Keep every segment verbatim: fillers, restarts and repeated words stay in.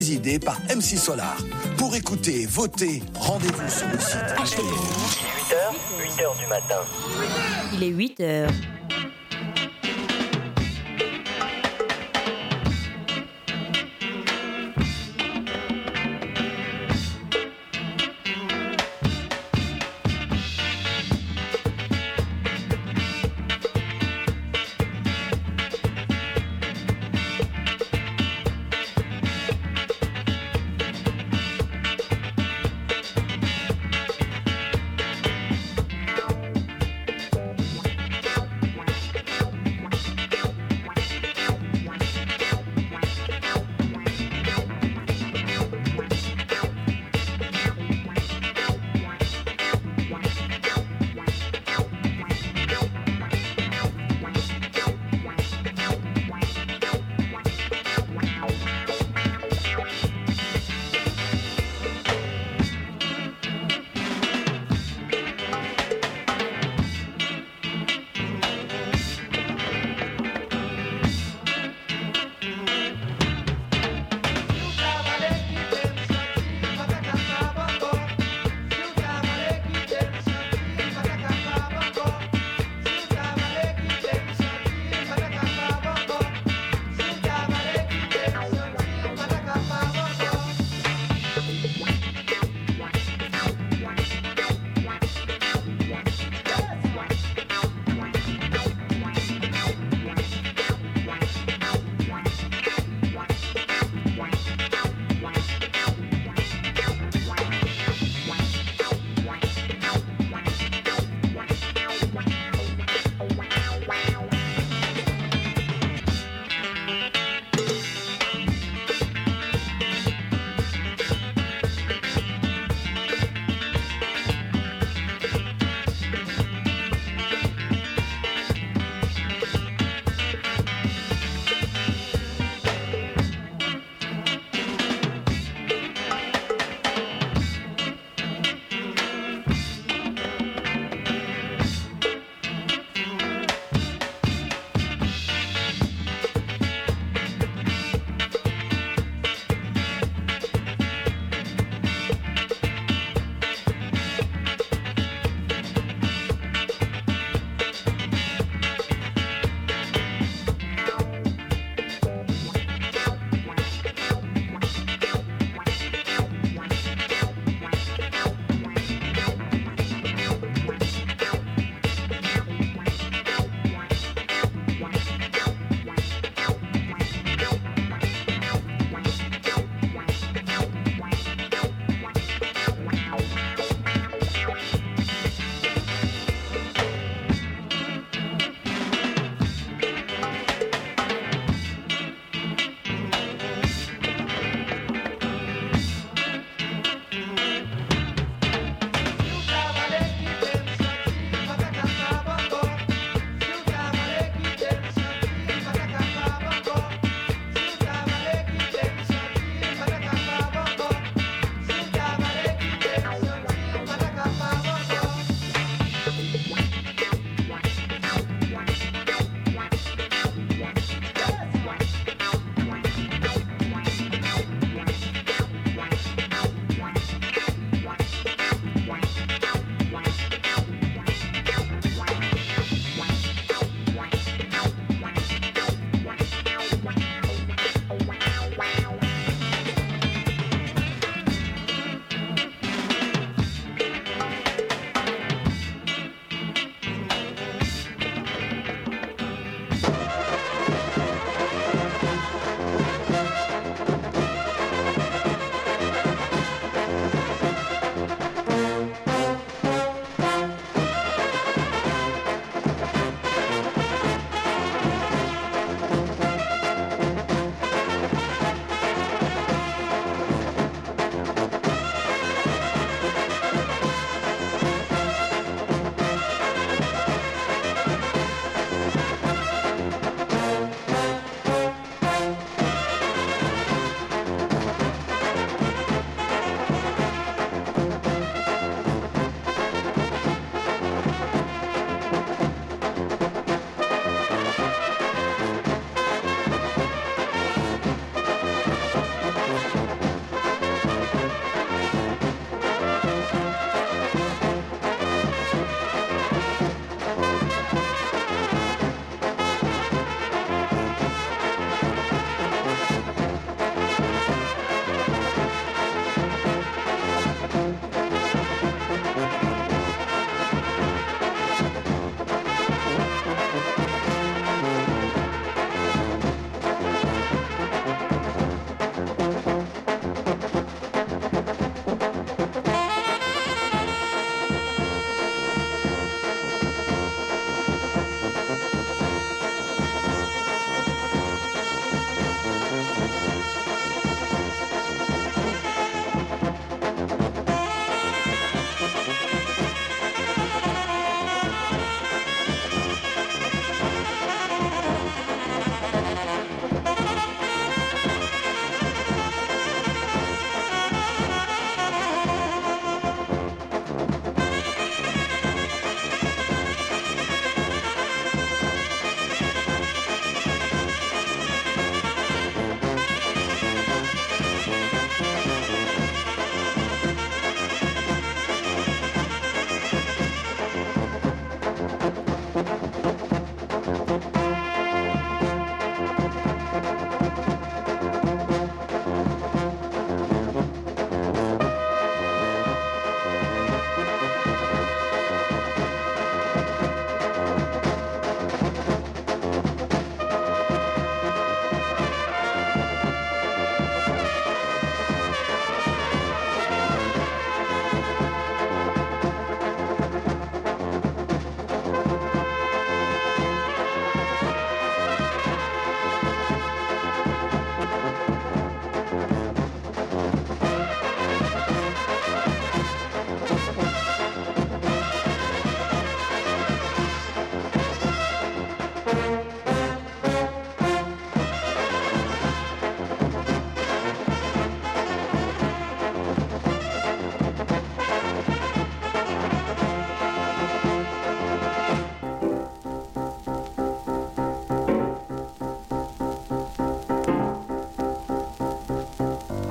Idée par M six Solar. Pour écouter, voter, rendez-vous sur le site H T M L. huit heures, huit heures du matin. Il est huit heures.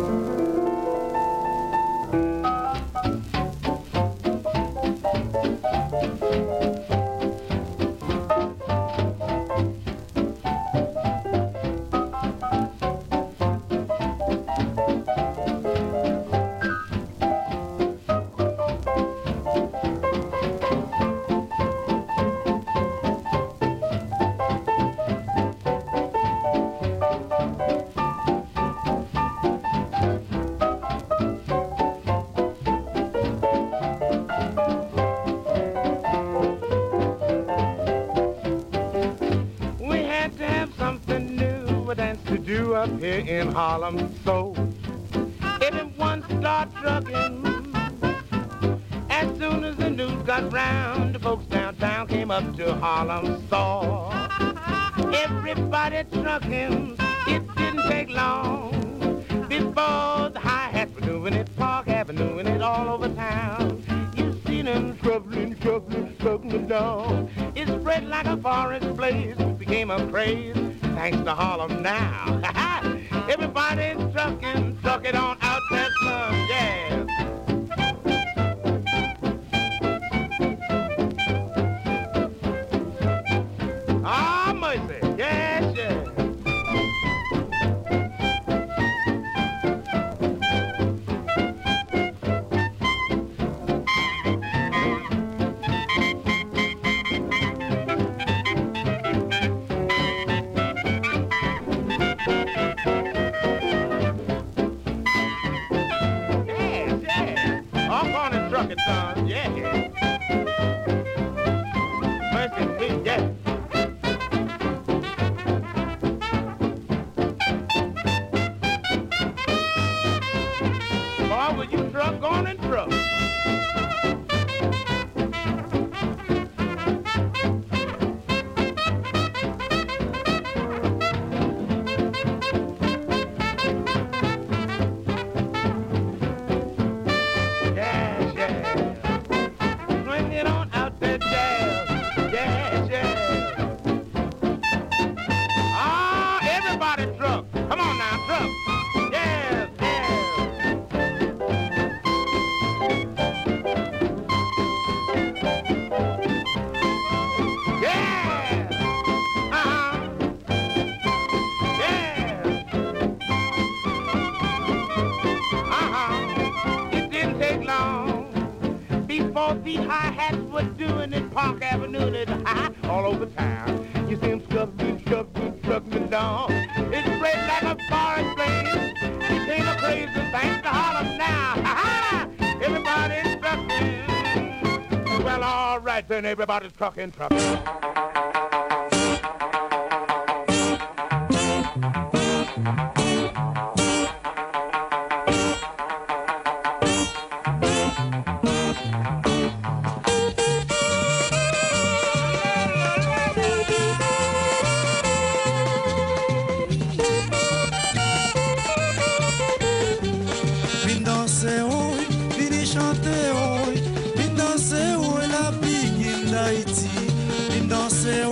Up here in Harlem, so everyone start trucking. As soon as the news got round, the folks downtown came up to Harlem, saw everybody trucking. It didn't take long before the hi-hats were doing it, Park Avenue and it all over town. You seen them struggling, struggling, struggling down. It spread like a forest blaze, became a craze. Thanks to Harlem now. Everybody's trucking, trucking on out that sun, yeah. Ah, mercy, yes, yes. The hi-hats were doing it, Park Avenue, and it high all over town. You see them struggling, struggling, struggling down. It spread like a forest blaze. Became a craze, and thanks to Harlem now. Ha-ha! Everybody's trucking. Well, all right then, everybody's trucking, trucking. Danser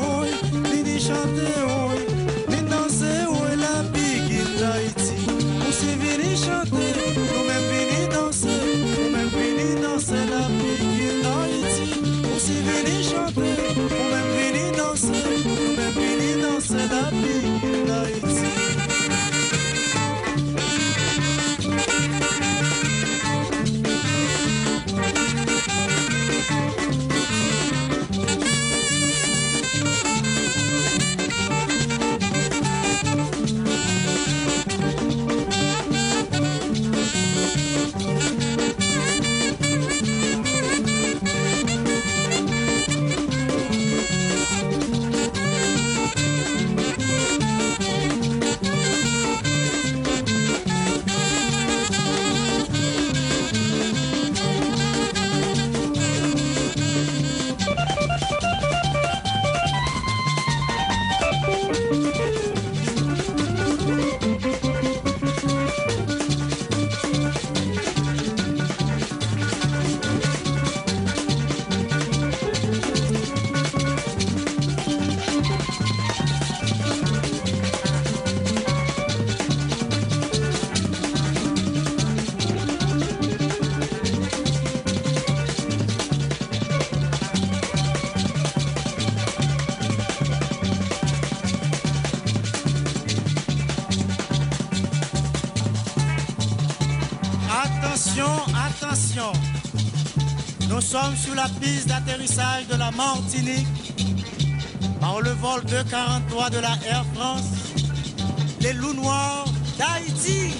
Attention, attention. Nous sommes sur la piste d'atterrissage de la Martinique par le vol deux quarante-trois de la Air France, les loups noirs d'Haïti.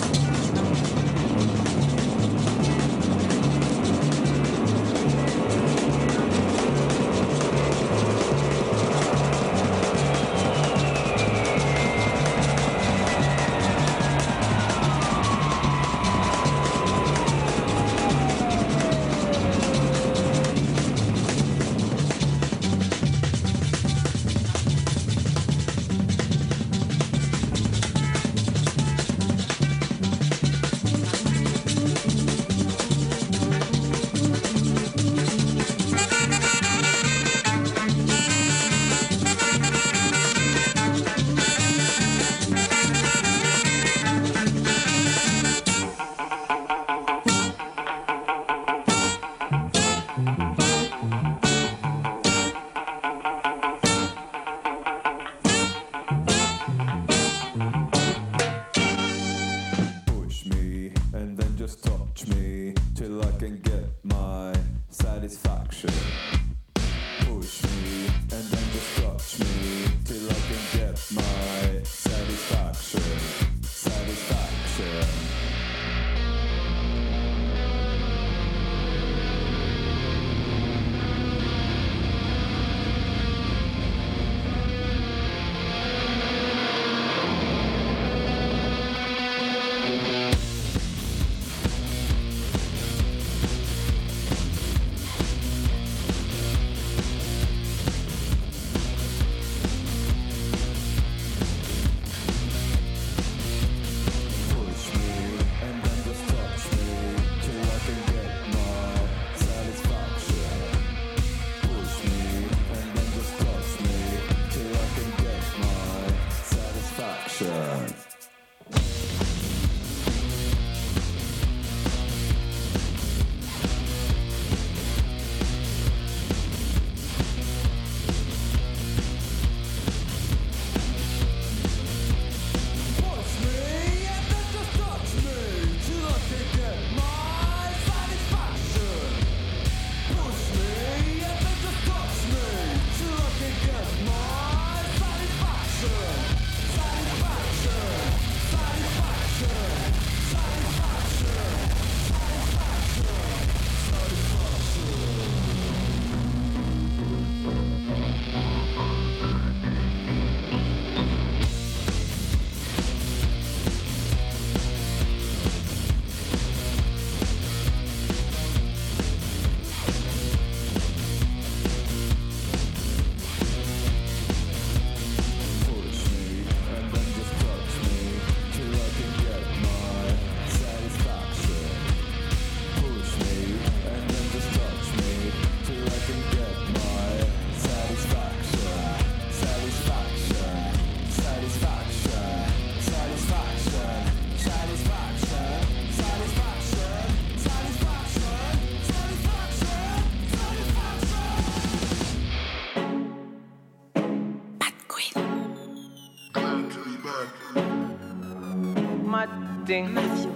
thing.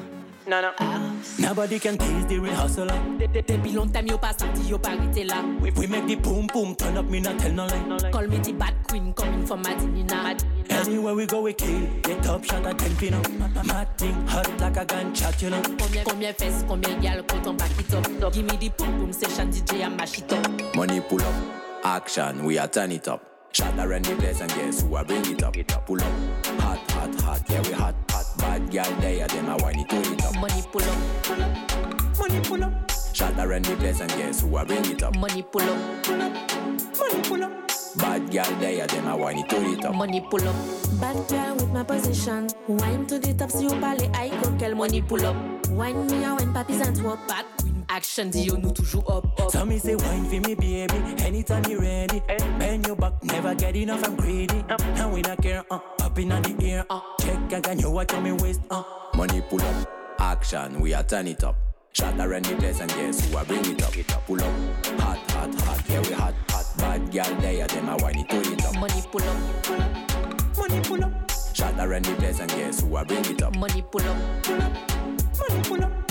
No, no. Nobody can tease the real hustler. Depuis long time yo pas sorti, yo pas arrêté là. We make the boom boom turn up, me not tell no lie. Call me the bad queen coming from Madinina. Anywhere we go we kill, get top shot at ten pin up. Mad thing hot like a gunshot, you know. Combien combien fesses, combien gal, quand on back it up. Give me the boom boom session, D J and mash it up. Money pull up, action, we are turn it up. Shot around the place and guess who I bring it up. Pull up, hot, hot, hot, yeah we hot, hot. Bad girl there, them I want it to it up. Money pull up, pull up, money pull up. Shot around the place and guess who I bring it up. Money pull up, pull up, money pull up. Bad girl there, them I want it to it up. Money pull up. Bad girl with my position. Wine to the top, si you parle, I go quel money pull up. Wine me a wine papis and swap. Bad queen action, Dio nous toujours up, up. So me say wine for me baby, anytime you ready. Bend your back, never get enough, I'm greedy. Now we not care, uh, up in the ear, uh. Check again, you watch on me waist, uh. Money pull up, action, we are turn it up. Shot around the place and guess who I bring it up. Pull up, hot, hot, hot, yeah we hot, hot. Bad girl there, them I want it to it up. Money pull up, pull up, money pull up. Shot around the place and guess who I bring it up. Money pull up, pull up, money pull up.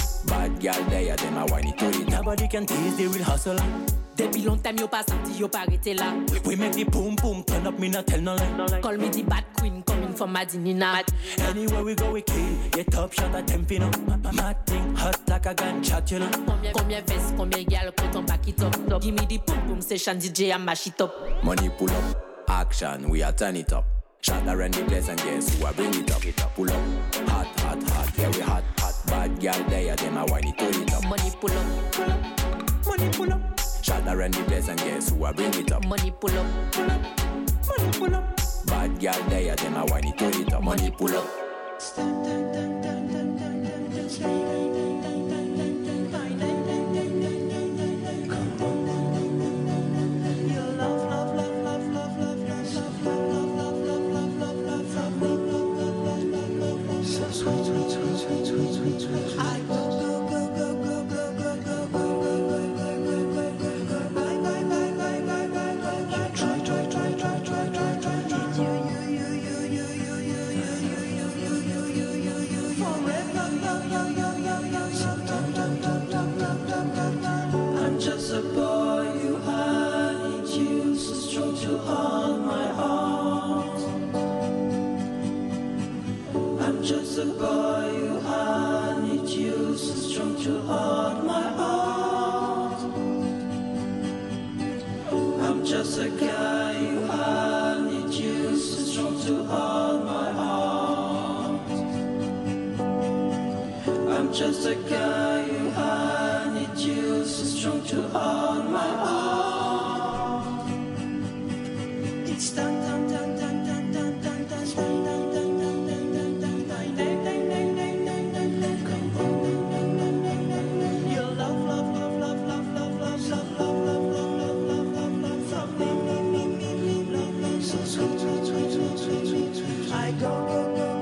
girl there, them a whine it to it. Nobody can tease the real hustler. Depuis long time yo pas sorti, yo pas arrêté là. We make the boom boom turn up, me not tell no lie. Call me the bad queen, coming from Madinina. Anywhere we go we kill, yeah top shot at Tempino. Mad thing, hot like a gunshot, you know. Combien, combien vest, combien gal, quand on back it up. Give me the boom boom session, D J and mash it up. Money pull up, action, we a turn it up. Shot around the place and guess who a bring it up. Pull up, hot, hot, hot, yeah we hot, hot. Bad girl there, them a whine it to it up. Money pull up, pull up, money pull up. Shot around the place and guess who a bring it up. Money pull up, pull up, money pull up. Bad girl there, them a whine it to it up. Money pull up. Just a guy who I need you so strong to hold my heart. It's dun dun dun dun dun dun dun dun dun dun dun dun dun dun dun dun. Come on, your love, love, love, love, love, love, love, love, love, love, love, love, love, love, love, me, me, me, me, me, love, love, so sweet, sweet, sweet, sweet, sweet, sweet, sweet. I go, go, go.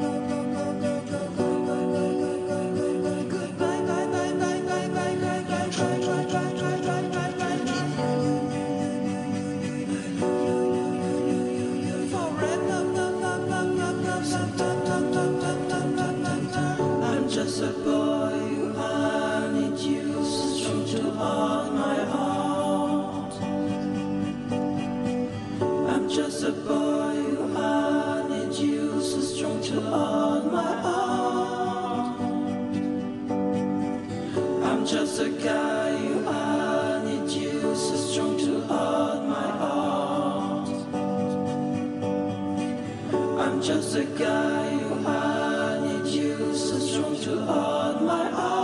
Just a boy who I need you so strong to hold my heart. I'm just a boy who I need you so strong to hold my heart. I'm just a guy who I need you so strong to hold my heart. I'm just a guy who I need you so strong to hold my heart.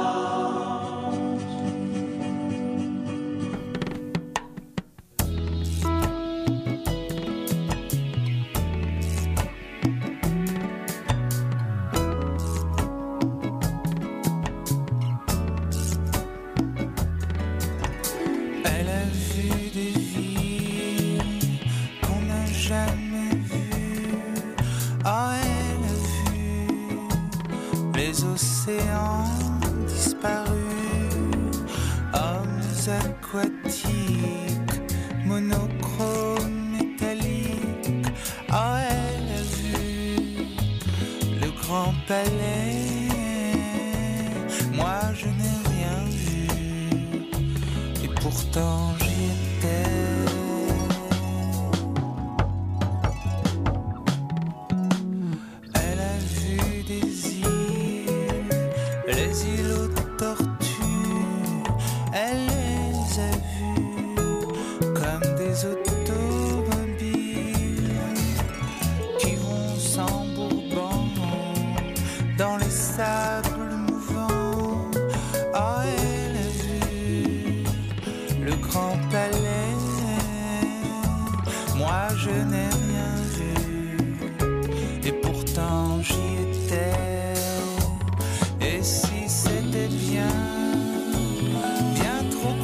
Elle a vu des villes qu'on n'a jamais vues. Oh, elle a vu les océans disparus, hommes aquatiques, monochromes métalliques. Oh, elle a vu le grand palais. Moi, je n'ai rien vu, et pourtant j'y étais. Trop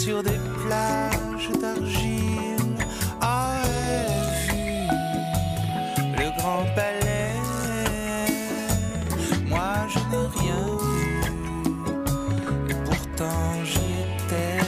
sur des plages d'argile. Ah, elle vit le grand palais. Moi je n'ai rien vu, et pourtant j'y étais.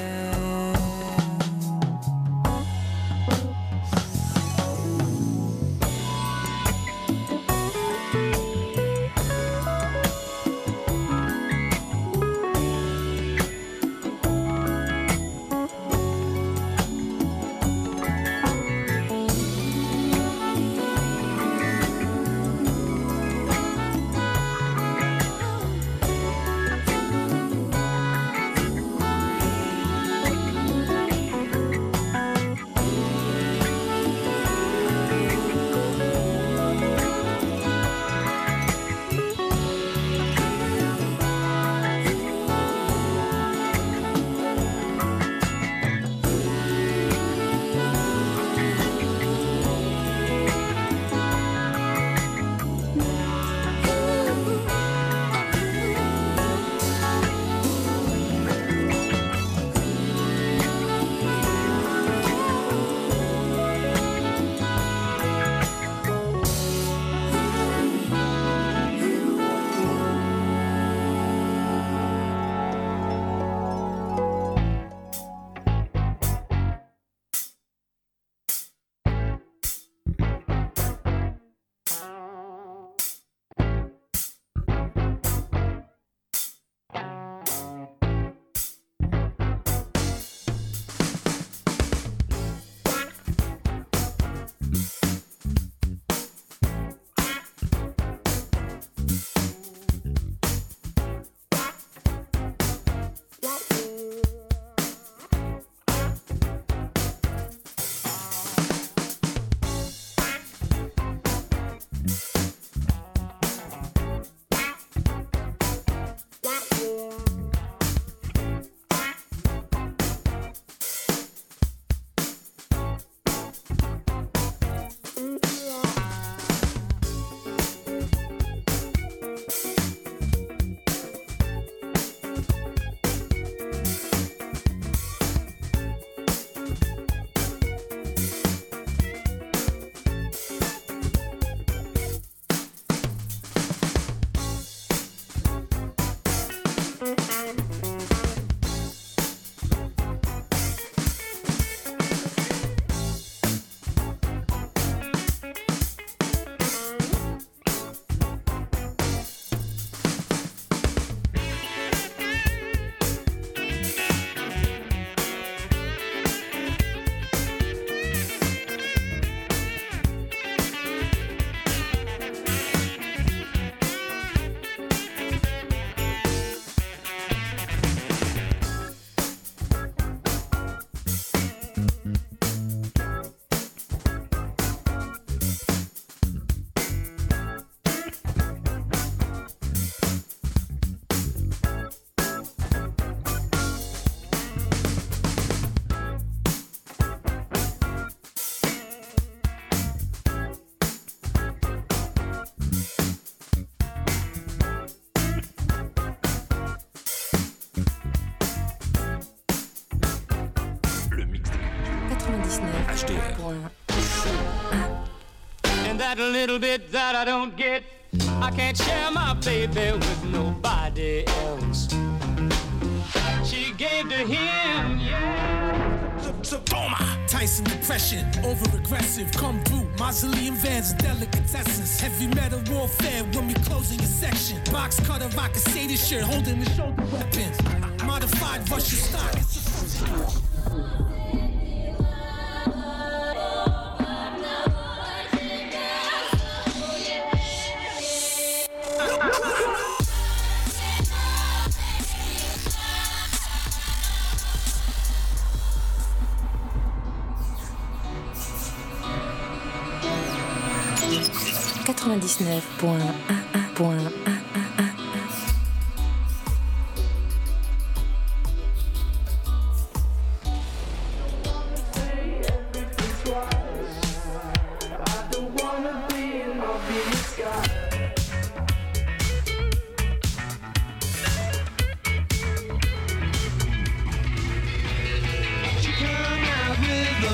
And that little bit that I don't get, I can't share my baby with nobody else. She gave to him, yeah. Toma! Tyson depression, over-aggressive, come through. Mausoleum vans and delicatessens. Heavy metal warfare when we closing your section. Box cutter, I can say this shirt, holding the shoulder weapons. Modified Russian style. quatre-vingt-dix-neuf point un point un.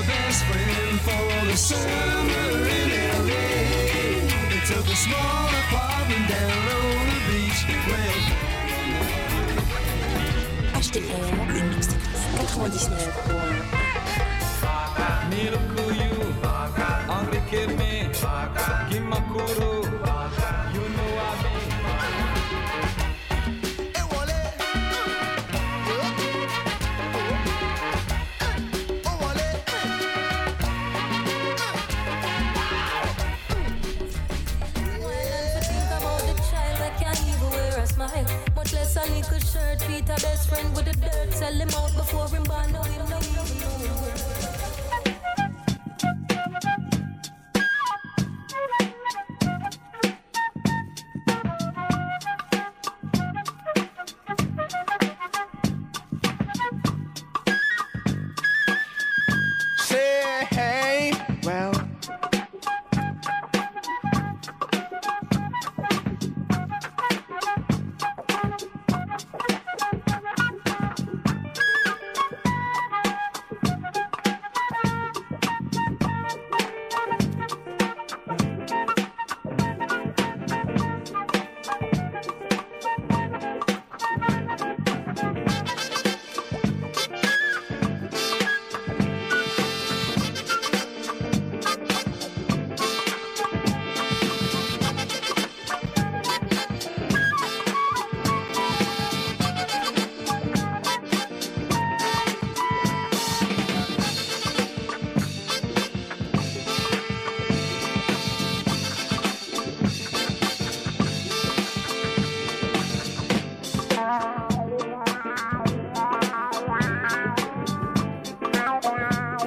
best friend for the summer in L A. They took a small apartment down on the beach. Well, H T R, le mix quatre-vingt-dix-neuf point un. Milukuyu, Angry Kidney, Gimakuru, you know I mean. Much less a little shirt, Peter best friend with the dirt. Sell him out before him born, know him